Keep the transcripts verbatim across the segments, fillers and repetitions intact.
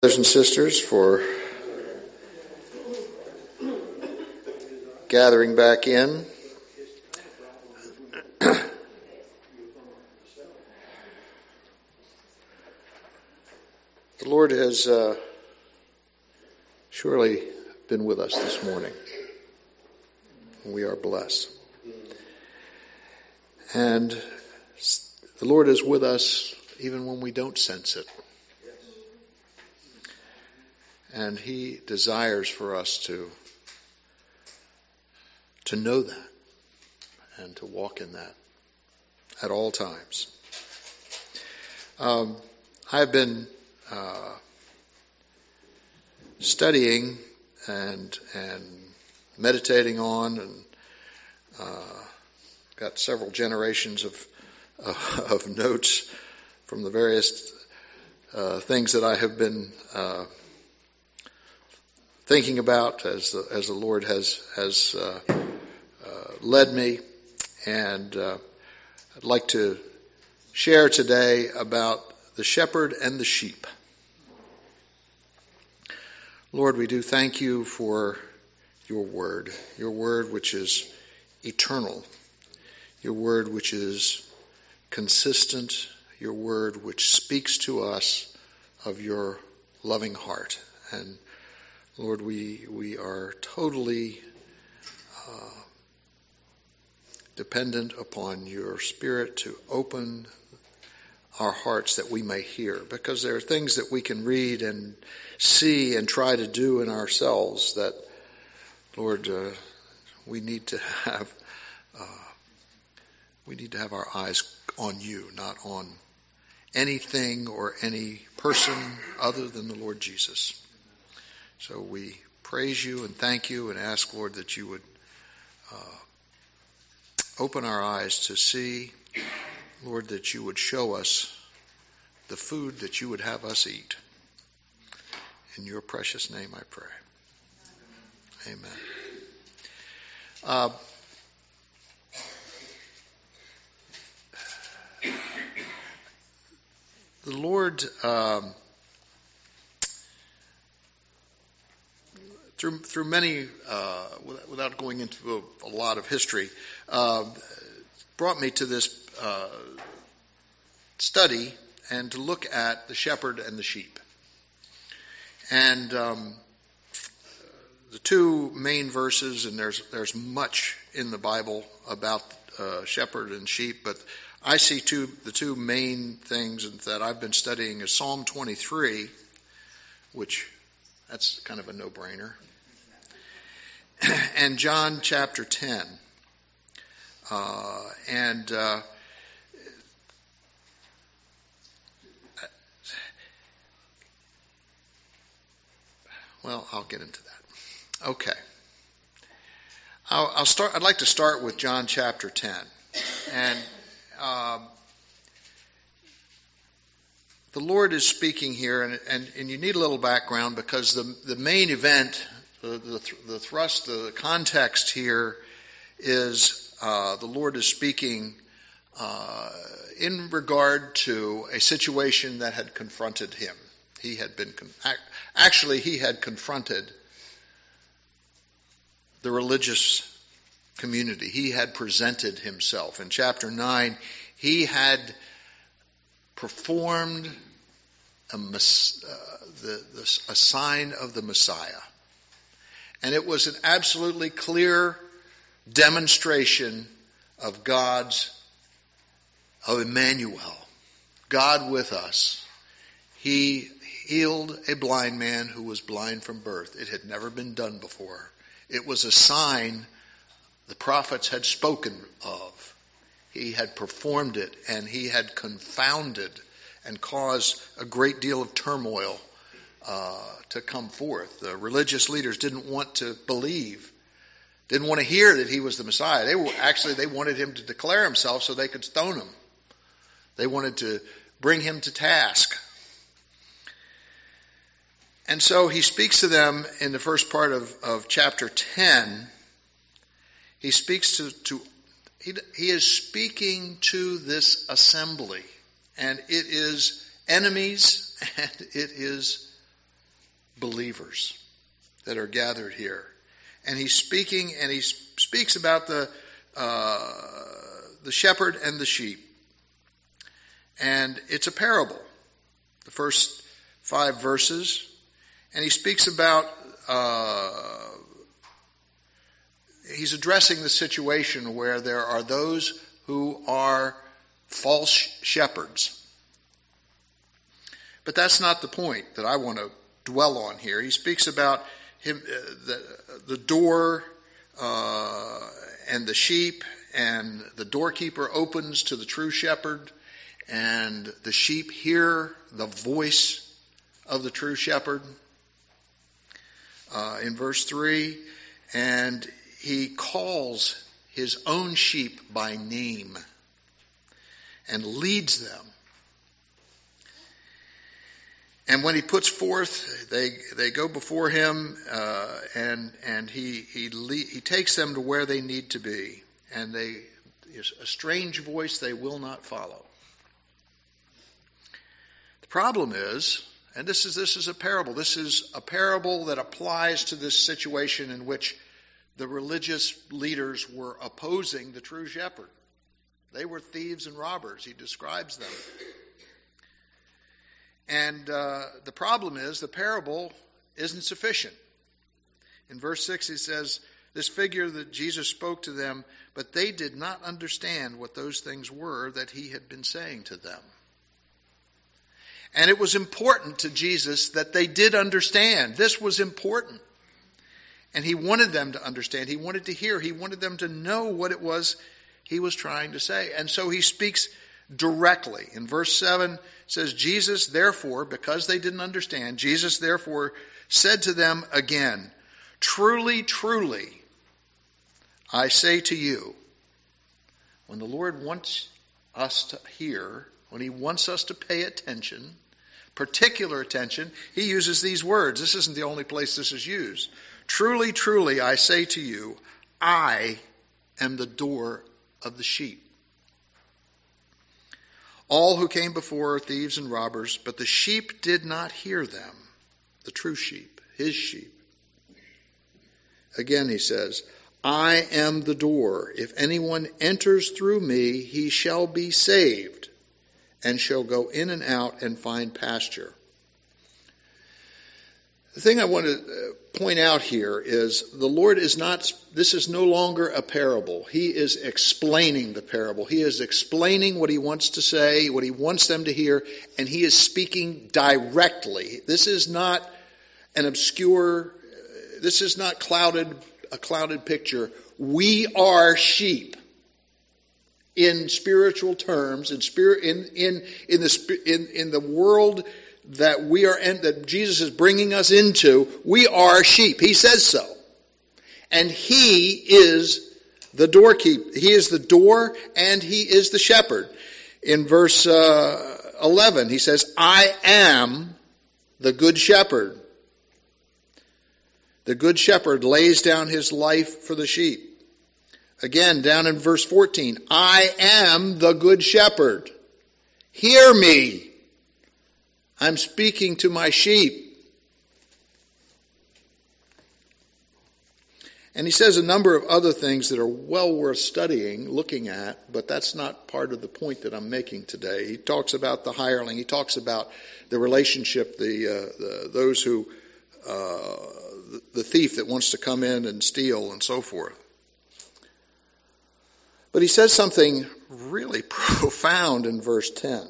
Brothers and sisters, for gathering back in. The Lord has uh, surely been with us this morning. We are blessed. And the Lord is with us even when we don't sense it. And He desires for us to, to know that and to walk in that at all times. Um, I've been uh, studying and and meditating on, and uh, got several generations of uh, of notes from the various uh, things that I have been Uh, thinking about as the, as the Lord has has uh, uh, led me, and uh, I'd like to share today about the shepherd and the sheep. Lord, we do thank you for your word, your word which is eternal, your word which is consistent, your word which speaks to us of your loving heart. And Lord, we we are totally uh, dependent upon your Spirit to open our hearts that we may hear, because there are things that we can read and see and try to do in ourselves that, Lord, uh, we need to have uh, we need to have our eyes on you, not on anything or any person other than the Lord Jesus. So we praise you and thank you and ask, Lord, that you would uh, open our eyes to see, Lord, that you would show us the food that you would have us eat. In your precious name I pray. Amen. Uh, the Lord... Um, Through, through many, uh, without going into a, a lot of history, uh, brought me to this uh, study and to look at the shepherd and the sheep. And um, the two main verses, and there's there's much in the Bible about uh, shepherd and sheep, but I see two the two main things that I've been studying is Psalm twenty-three, which that's kind of a no-brainer, and John chapter ten. Uh, and uh, well, I'll get into that. Okay. I'll, I'll start. I'd like to start with John chapter ten, and um, the Lord is speaking here, and, and, and you need a little background because the the main event, the the, the thrust, the context here is uh, the Lord is speaking uh, in regard to a situation that had confronted him. He had been actually he had confronted the religious community. He had presented himself. In chapter nine, he had performed a, uh, the, the, a sign of the Messiah. And it was an absolutely clear demonstration of God's, of Emmanuel, God with us. He healed a blind man who was blind from birth. It had never been done before. It was a sign the prophets had spoken of. He had performed it, and he had confounded and caused a great deal of turmoil uh, to come forth. The religious leaders didn't want to believe, didn't want to hear that he was the Messiah. They were actually they wanted him to declare himself so they could stone him. They wanted to bring him to task. And so he speaks to them in the first part of, of chapter ten. He speaks to, to he, he is speaking to this assembly. And it is enemies and it is believers that are gathered here. And he's speaking, and he speaks about the uh, the shepherd and the sheep. And it's a parable, the first five verses. And he speaks about, uh, he's addressing the situation where there are those who are false shepherds. But that's not the point that I want to dwell on here. He speaks about him, uh, the, the door uh, and the sheep, and the doorkeeper opens to the true shepherd, and the sheep hear the voice of the true shepherd. Uh, in verse three, and he calls his own sheep by name and leads them. And when he puts forth, they they go before him, uh, and and he he le- he takes them to where they need to be, and they a strange voice they will not follow. The problem is, and this is this is a parable. This is a parable that applies to this situation in which the religious leaders were opposing the true shepherd. They were thieves and robbers. He describes them. And uh, the problem is the parable isn't sufficient. In verse six he says, this figure that Jesus spoke to them, but they did not understand what those things were that he had been saying to them. And it was important to Jesus that they did understand. This was important. And he wanted them to understand. He wanted to hear. He wanted them to know what it was he was trying to say. And so he speaks directly. In verse seven, it says, Jesus, therefore, because they didn't understand, Jesus, therefore, said to them again, truly, truly, I say to you, when the Lord wants us to hear, when he wants us to pay attention, particular attention, he uses these words. This isn't the only place this is used. Truly, truly, I say to you, I am the door of the sheep. All who came before are thieves and robbers, but the sheep did not hear them. The true sheep, his sheep. Again he says, I am the door. If anyone enters through me, he shall be saved, and shall go in and out and find pasture. The thing I want to point out here is the Lord is not, this is no longer a parable. He is explaining the parable. He is explaining what he wants to say, what he wants them to hear, and he is speaking directly. This is not an obscure, this is not clouded, a clouded picture. We are sheep. In spiritual terms, in spirit, in in in the in in the world that we are in, that Jesus is bringing us into, we are sheep. He says so, and He is the doorkeeper. He is the door, and He is the shepherd. In verse uh, eleven, He says, "I am the good shepherd. The good shepherd lays down his life for the sheep." Again, down in verse fourteen, I am the good shepherd. Hear me. I'm speaking to my sheep. And he says a number of other things that are well worth studying, looking at, but that's not part of the point that I'm making today. He talks about the hireling. He talks about the relationship, the, uh, the those who, uh, the thief that wants to come in and steal and so forth. But he says something really profound in verse ten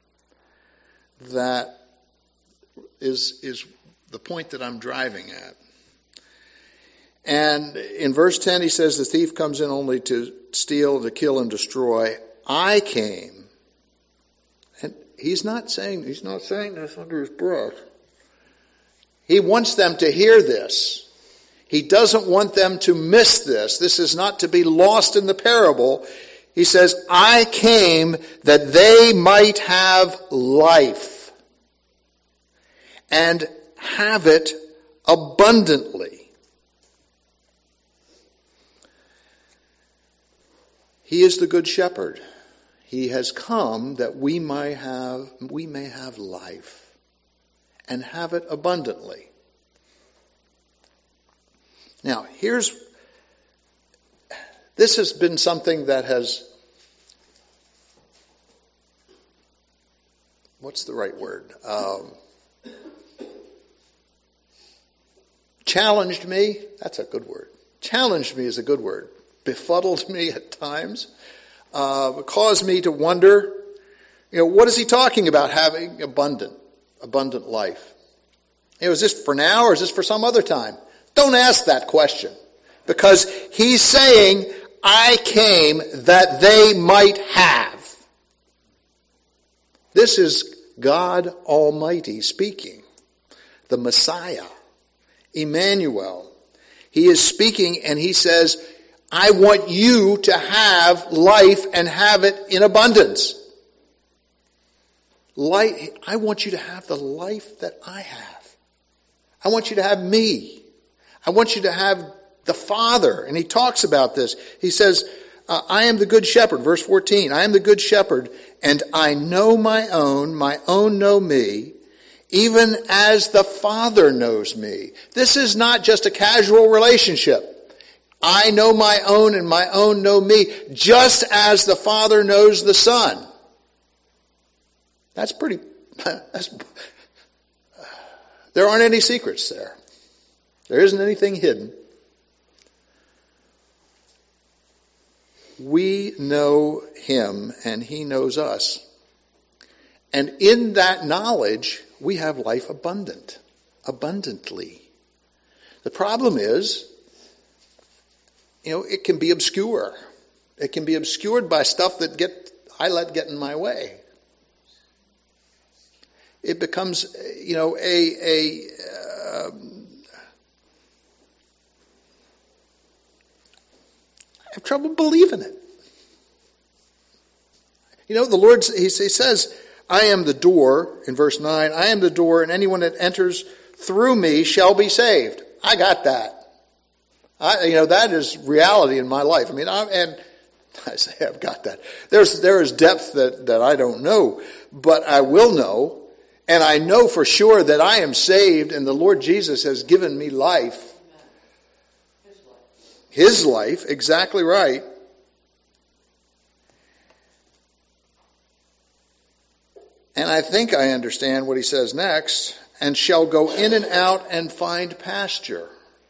that is, is the point that I'm driving at. And in verse ten he says the thief comes in only to steal, to kill, and destroy. I came. And he's not saying, he's not saying this under his breath. He wants them to hear this. He doesn't want them to miss this. This is not to be lost in the parable. He says, I came that they might have life and have it abundantly. He is the good shepherd. He has come that we may have, we may have life and have it abundantly. Now, here's, this has been something that has, what's the right word? Um, challenged me. That's a good word. Challenged me is a good word. Befuddled me at times. Uh, caused me to wonder, you know, what is he talking about having abundant, abundant life? You know, is this for now or is this for some other time? Don't ask that question. Because he's saying, I came that they might have. This is God Almighty speaking. The Messiah. Emmanuel. He is speaking and he says, I want you to have life and have it in abundance. Life, I want you to have the life that I have. I want you to have me. I want you to have the Father. And he talks about this. He says, uh, I am the good shepherd. Verse fourteen, I am the good shepherd, and I know my own, my own know me, even as the Father knows me. This is not just a casual relationship. I know my own and my own know me, just as the Father knows the Son. That's pretty, that's, there aren't any secrets there. There isn't anything hidden. We know him and he knows us. And in that knowledge, we have life abundant, abundantly. The problem is, you know, it can be obscure. It can be obscured by stuff that get I let get in my way. It becomes, you know, a a uh, I have trouble believing it. You know, the Lord, he, he says, I am the door, in verse nine, I am the door, and anyone that enters through me shall be saved. I got that. I, you know, that is reality in my life. I mean, I, and I say I've got that. There's, there is depth that, that I don't know, but I will know, and I know for sure that I am saved, and the Lord Jesus has given me life. His life, exactly right. And I think I understand what he says next. And shall go in and out and find pasture.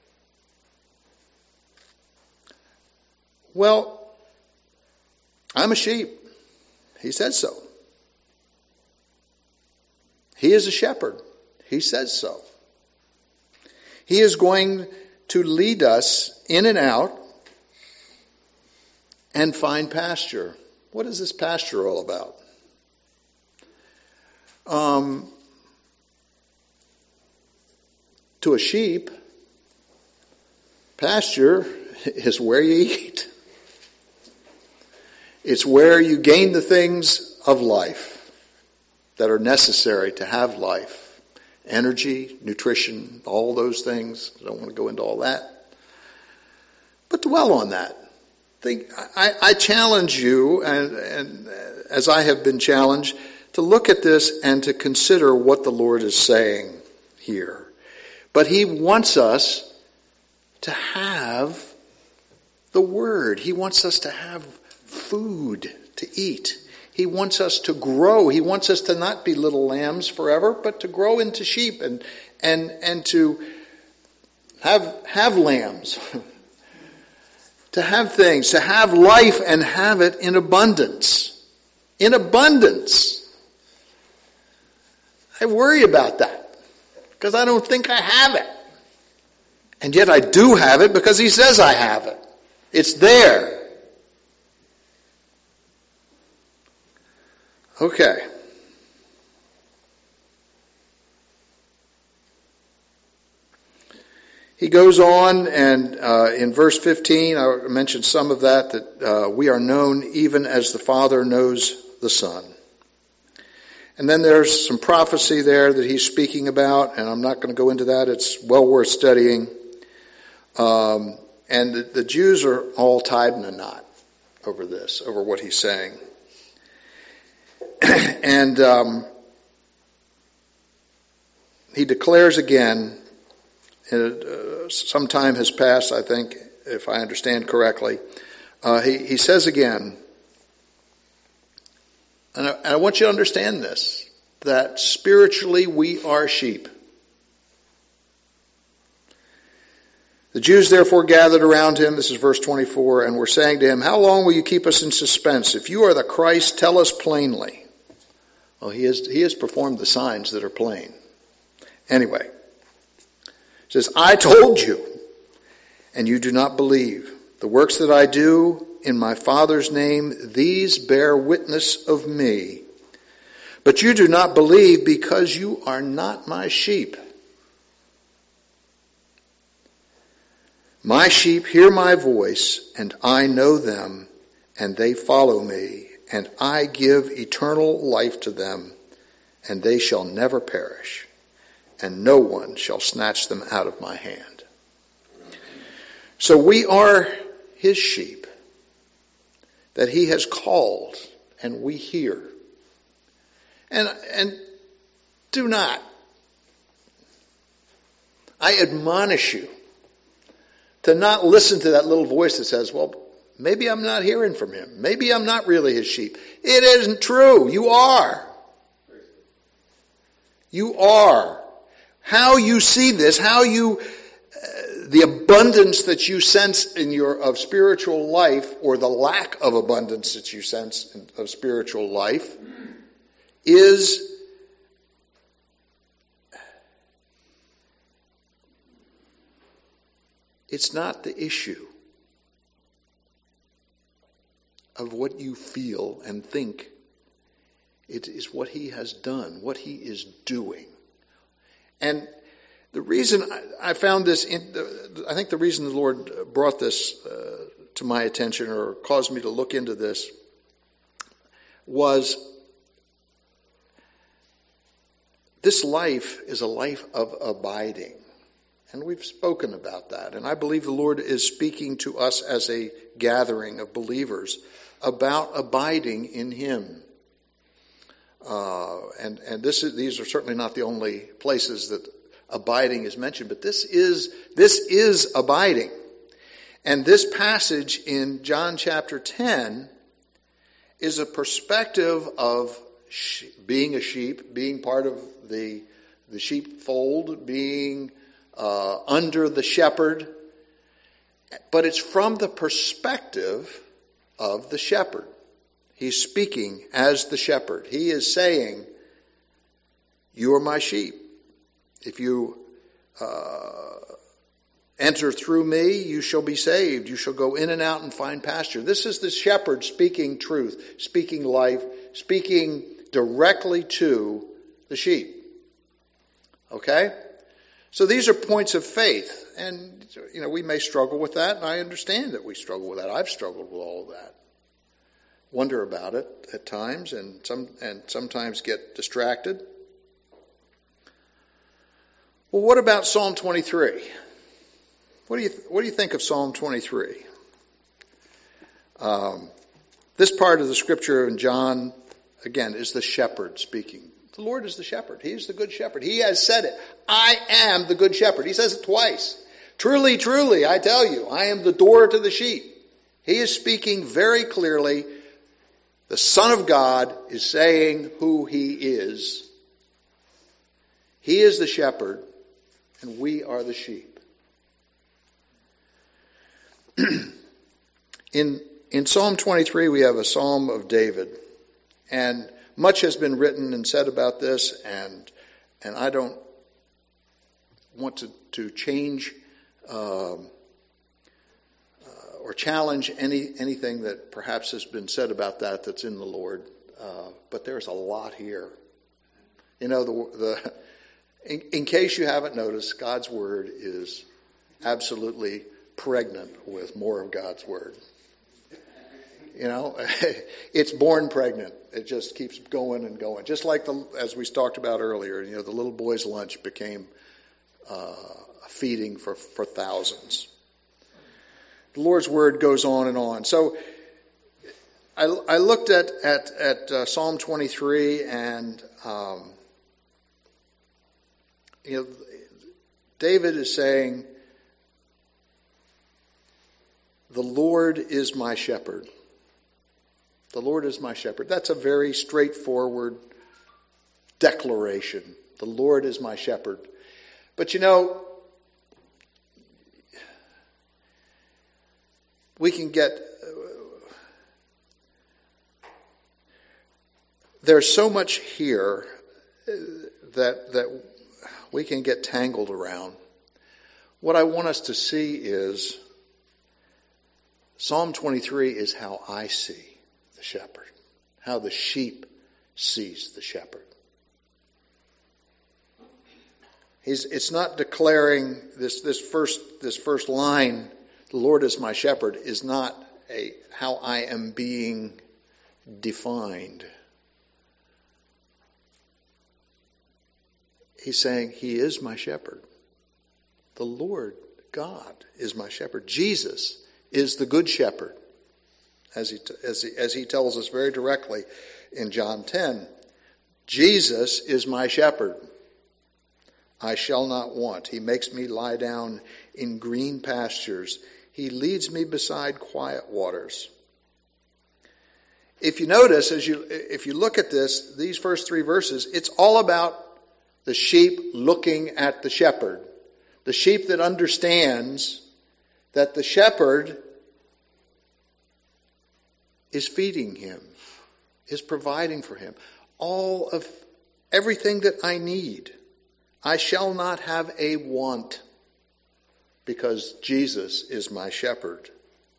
Well, I'm a sheep. He says so. He is a shepherd. He says so. He is going to lead us in and out and find pasture. What is this pasture all about? Um, to a sheep, pasture is where you eat. It's where you gain the things of life that are necessary to have life. Energy, nutrition, all those things. I don't want to go into all that. But dwell on that. Think, I, I challenge you, and, and as I have been challenged, to look at this and to consider what the Lord is saying here. But he wants us to have the Word. He wants us to have food to eat. He wants us to grow. He wants us to not be little lambs forever, but to grow into sheep and and and to have have lambs. To have things, to have life and have it in abundance. In abundance. I worry about that because I don't think I have it. And yet I do have it because he says I have it. It's there. Okay. He goes on, and uh, in verse fifteen, I mentioned some of that, that uh, we are known even as the Father knows the Son. And then there's some prophecy there that he's speaking about, and I'm not going to go into that. It's well worth studying. Um, and the, the Jews are all tied in a knot over this, over what he's saying. And um, he declares again uh, some time has passed, I think, if I understand correctly. Uh, he, he says again, and I, and I want you to understand this, that spiritually we are sheep. The Jews therefore gathered around him, this is verse twenty-four, and were saying to him, how long will you keep us in suspense? If you are the Christ, tell us plainly. Well, he has, he has performed the signs that are plain. Anyway, it says, I told you, and you do not believe. The works that I do in my Father's name, these bear witness of me. But you do not believe because you are not my sheep. My sheep hear my voice, and I know them, and they follow me, and I give eternal life to them, and they shall never perish, and no one shall snatch them out of my hand. So we are his sheep that he has called, and we hear. And, and do not, I admonish you to not listen to that little voice that says, well, maybe I'm not hearing from him. Maybe I'm not really his sheep. It isn't true. You are. You are. How you see this, how you, uh, the abundance that you sense in your, of spiritual life, or the lack of abundance that you sense in, of spiritual life, is it's not the issue of what you feel and think. It is what he has done, what he is doing. And the reason I found this, in, I think the reason the Lord brought this uh, to my attention, or caused me to look into this, was this life is a life of abiding. And we've spoken about that. And I believe the Lord is speaking to us as a gathering of believers about abiding in him. Uh, and and this is, these are certainly not the only places that abiding is mentioned, but this is this is abiding. And this passage in John chapter ten is a perspective of sh- being a sheep, being part of the the sheepfold, being uh, under the shepherd, but it's from the perspective of the shepherd. He's speaking as the shepherd. He is saying, you are my sheep. If you uh, enter through me, you shall be saved. You shall go in and out and find pasture. This is the shepherd speaking truth, speaking life, speaking directly to the sheep. Okay? So these are points of faith. And, you know, we may struggle with that, and I understand that we struggle with that. I've struggled with all of that. Wonder about it at times, and some and sometimes get distracted. Well, what about Psalm twenty-three? What do you what do you think of Psalm twenty-three? Um, this part of the scripture in John, again, is the shepherd speaking. The Lord is the shepherd. He is the good shepherd. He has said it. I am the good shepherd. He says it twice. Truly, truly, I tell you, I am the door to the sheep. He is speaking very clearly. The Son of God is saying who he is. He is the shepherd, and we are the sheep. in, in Psalm twenty-three, we have a Psalm of David. And much has been written and said about this, and and I don't want to, to change um, uh, or challenge any anything that perhaps has been said about that that's in the Lord. Uh, but there's a lot here. You know, the the in, in case you haven't noticed, God's Word is absolutely pregnant with more of God's Word. You know, it's born pregnant. It just keeps going and going. Just like, the, as we talked about earlier, you know, the little boy's lunch became uh, a feeding for, for thousands. The Lord's Word goes on and on. So I, I looked at, at, at uh, Psalm twenty-three, and, um, you know, David is saying, the Lord is my shepherd. The Lord is my shepherd. That's a very straightforward declaration. The Lord is my shepherd. But you know, we can get, there's so much here that that we can get tangled around. What I want us to see is Psalm twenty-three is how I see the shepherd, how the sheep sees the shepherd. He's, it's not declaring this, this first, this first line, the Lord is my shepherd, is not a, how I am being defined. He's saying, he is my shepherd. The Lord God is my shepherd. Jesus is the good shepherd, as he, as he, as he tells us very directly in John ten. Jesus is my shepherd. I shall not want. He makes me lie down in green pastures. He leads me beside quiet waters. If you notice, as you if you look at this, these first three verses, it's all about the sheep looking at the shepherd. The sheep that understands that the shepherd is feeding him, is providing for him all of everything that I need. I shall not have a want because Jesus is my shepherd.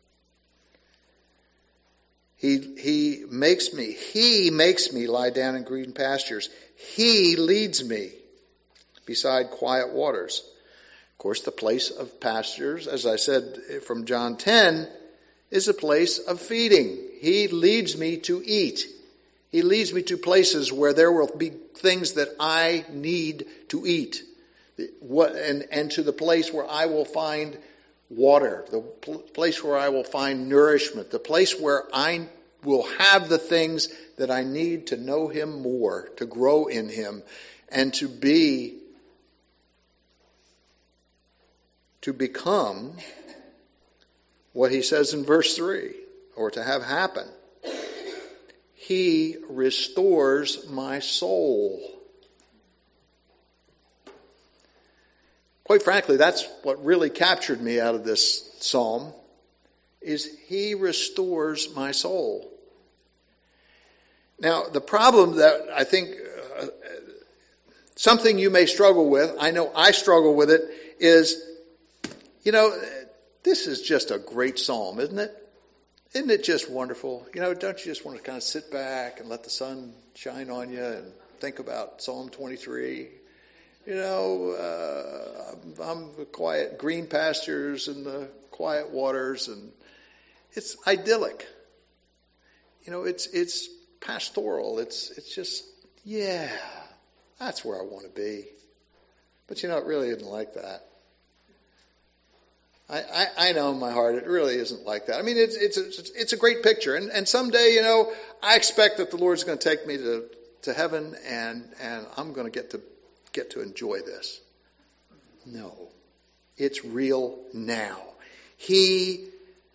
He, he makes me, he makes me lie down in green pastures. He leads me beside quiet waters. Of course, the place of pastures, as I said from John ten, is a place of feeding. He leads me to eat. He leads me to places where there will be things that I need to eat. What, and, and to the place where I will find water, the pl- place where I will find nourishment, the place where I will have the things that I need to know him more, to grow in him, and to be, to become what he says in verse three, or to have happen. He restores my soul. Quite frankly, that's what really captured me out of this psalm, is he restores my soul. Now, the problem that I think, uh, something you may struggle with, I know I struggle with it, is, you know, this is just a great psalm, isn't it? Isn't it just wonderful? You know, don't you just want to kind of sit back and let the sun shine on you and think about Psalm twenty-three? You know, uh, I'm the quiet green pastures and the quiet waters, and it's idyllic. You know, it's it's pastoral. It's it's just, yeah, that's where I want to be. But you know, it really isn't like that. I, I, I know in my heart it really isn't like that. I mean, it's it's a, it's a great picture, and and someday, you know, I expect that the Lord's going to take me to, to heaven, and and I'm going to get to get to enjoy this. No, it's real now. He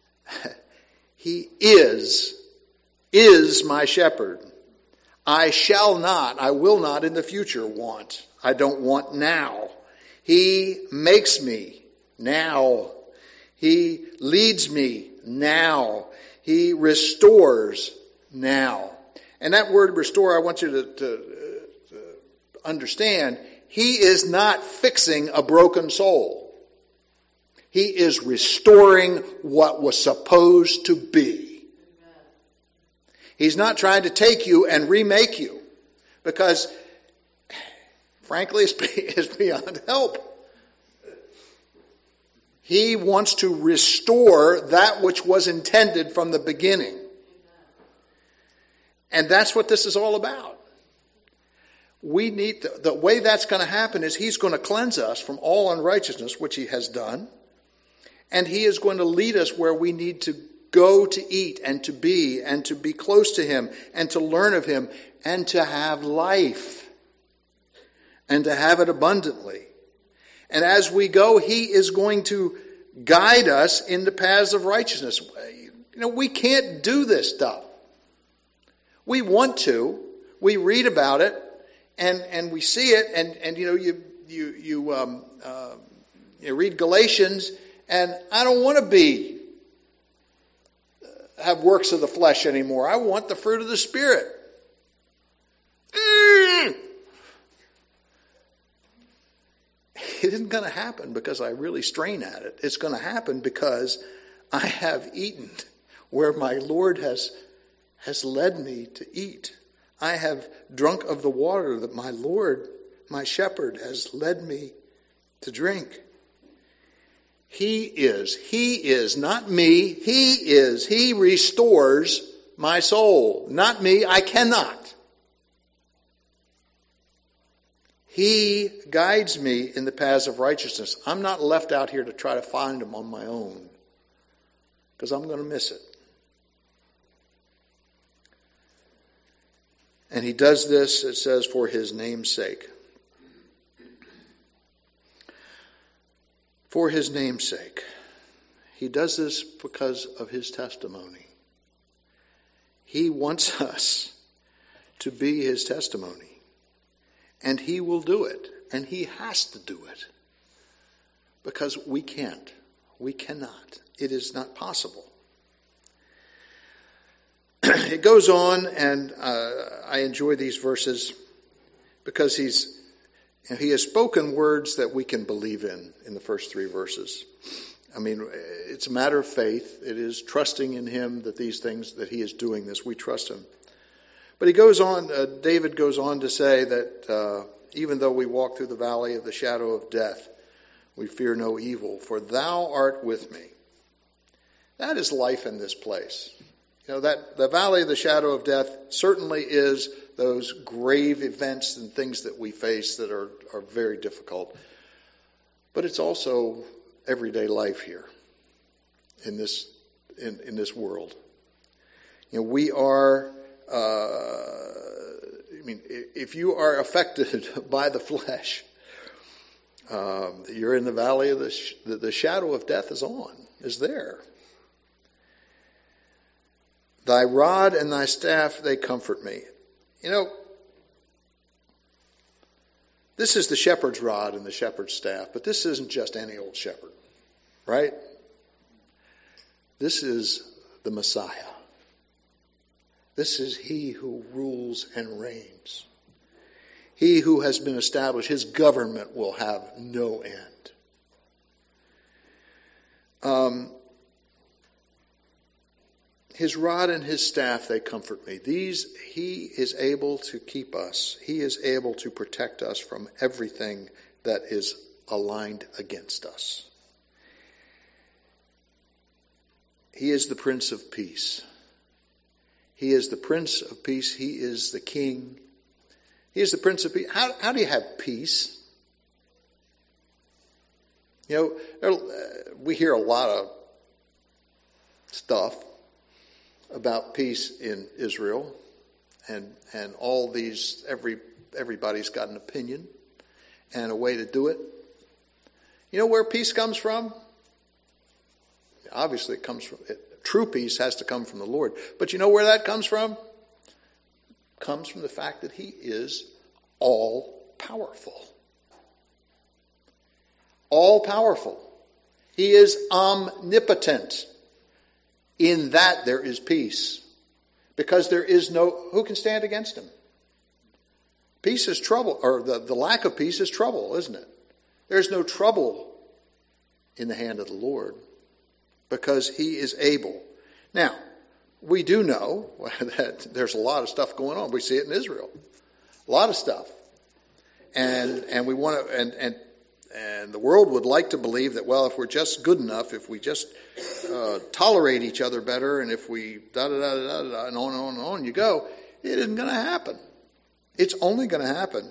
he is is my shepherd. I shall not, I will not in the future want. I don't want now. He makes me now. He leads me now. He restores now. And that word restore, I want you to, to, to understand, he is not fixing a broken soul. He is restoring what was supposed to be. He's not trying to take you and remake you, because, frankly, it's beyond help. He wants to restore that which was intended from the beginning. And that's what this is all about. We need to, the way that's going to happen is he's going to cleanse us from all unrighteousness, which he has done. And he is going to lead us where we need to go to eat and to be and to be close to him and to learn of him and to have life and to have it abundantly. And as we go, he is going to guide us in the paths of righteousness. You know, we can't do this stuff. We want to. We read about it, and, and we see it, and, and you know, you you you um, uh, you read Galatians, and I don't want to be uh, have works of the flesh anymore. I want the fruit of the Spirit. Mm. It isn't going to happen because I really strain at it. It's going to happen because I have eaten where my Lord has has led me to eat. I have drunk of the water that my Lord, my shepherd, has led me to drink. He is, he is, not me, he is, he restores my soul. Not me, I cannot. He guides me in the paths of righteousness. I'm not left out here to try to find him on my own, because I'm going to miss it. And he does this, it says, for his name's sake. For his name's sake. He does this because of his testimony. He wants us to be his testimony. And he will do it. And he has to do it. Because we can't. We cannot. It is not possible. It goes on, and uh, I enjoy these verses because he's he has spoken words that we can believe in in the first three verses. I mean, it's a matter of faith. It is trusting in him that these things, that he is doing this. We trust him. But he goes on, uh, David goes on to say that uh, even though we walk through the valley of the shadow of death, we fear no evil, for thou art with me. That is life in this place. You know, that the valley of the shadow of death certainly is those grave events and things that we face that are, are very difficult. But it's also everyday life here in this in, in this world. You know, we are uh, I mean, if you are affected by the flesh, um, you're in the valley of the, sh- the the shadow of death is on, is there. Thy rod and thy staff, they comfort me. You know, this is the shepherd's rod and the shepherd's staff, but this isn't just any old shepherd, right? This is the Messiah. This is he who rules and reigns. He who has been established, his government will have no end. Um, His rod and his staff, they comfort me. These, he is able to keep us. He is able to protect us from everything that is aligned against us. He is the Prince of Peace. He is the Prince of Peace. He is the King. He is the Prince of Peace. How, how do you have peace? You know, we hear a lot of stuff about peace in Israel, and and all these, every everybody's got an opinion and a way to do it. You know where peace comes from? Obviously it comes from, it, true peace has to come from the Lord. But you know where that comes from? It comes from the fact that he is all powerful. All powerful. He is omnipotent. In that there is peace. Because there is no, who can stand against him? Peace is trouble, or the, the lack of peace is trouble, isn't it? There's no trouble in the hand of the Lord. Because he is able. Now, we do know that there's a lot of stuff going on. We see it in Israel. A lot of stuff. And and we want to, and, and And the world would like to believe that, well, if we're just good enough, if we just uh, tolerate each other better, and if we da-da-da-da-da, and on and on and on you go, it isn't going to happen. It's only going to happen.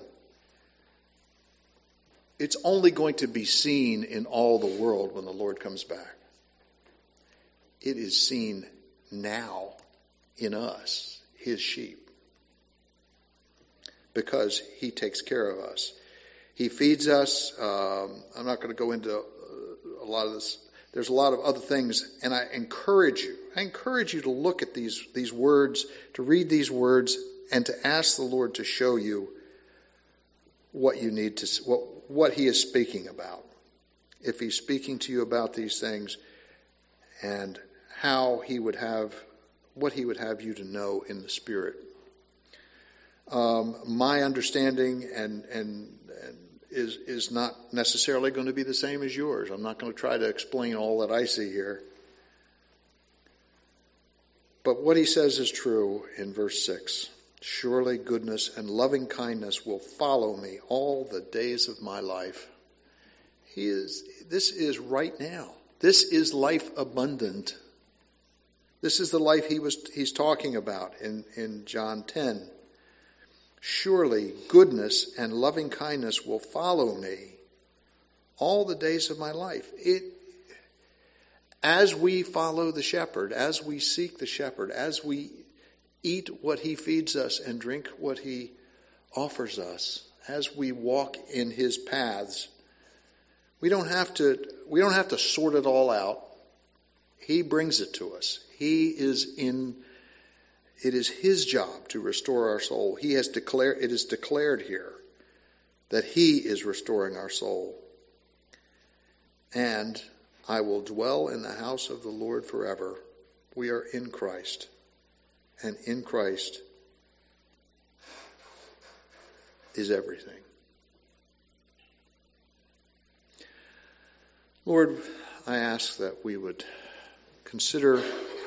It's only going to be seen in all the world when the Lord comes back. It is seen now in us, his sheep, because he takes care of us. He feeds us. Um, I'm not going to go into a lot of this. There's a lot of other things, and I encourage you. I encourage you to look at these these words, to read these words, and to ask the Lord to show you what you need to, what what He is speaking about. If He's speaking to you about these things, and how He would have, what He would have you to know in the Spirit. Um, my understanding and and and. is is not necessarily going to be the same as yours. I'm not going to try to explain all that I see here. But what he says is true in verse six. Surely goodness and loving kindness will follow me all the days of my life. He is, this is right now. This is life abundant. This is the life he was he's talking about in, in John ten. Surely goodness and loving kindness will follow me all the days of my life. It, as we follow the shepherd, as we seek the shepherd, as we eat what he feeds us and drink what he offers us, as we walk in his paths, we don't have to, we don't have to sort it all out. He brings it to us. He is in It is his job to restore our soul. He has declared, it is declared here that he is restoring our soul. And I will dwell in the house of the Lord forever. We are in Christ. And in Christ is everything. Lord, I ask that we would consider,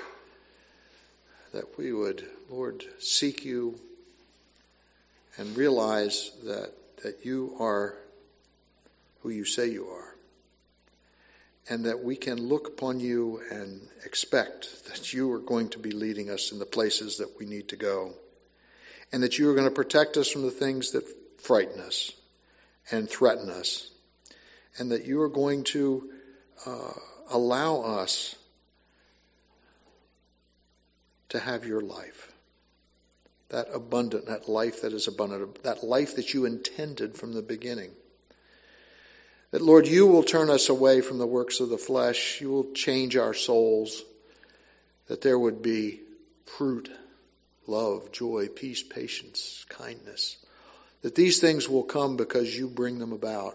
that we would, Lord, seek you and realize that, that you are who you say you are. And that we can look upon you and expect that you are going to be leading us in the places that we need to go. And that you are going to protect us from the things that frighten us and threaten us. And that you are going to uh, allow us to have your life. That abundant, that life that is abundant, that life that you intended from the beginning. That, Lord, you will turn us away from the works of the flesh. You will change our souls. That there would be fruit, love, joy, peace, patience, kindness. That these things will come because you bring them about.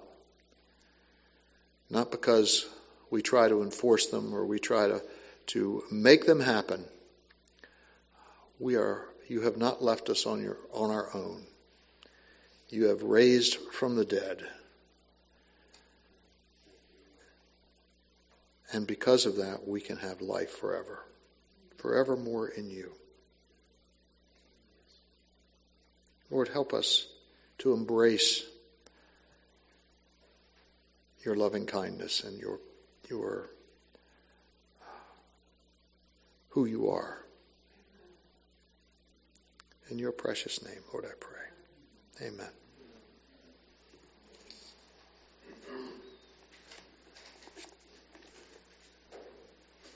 Not because we try to enforce them or we try to, to make them happen. We are, you have not left us on your, on our own. You have raised from the dead. And because of that, we can have life forever. Forevermore in you. Lord, help us to embrace your loving kindness and your, your, who you are. In your precious name, Lord, I pray. Amen.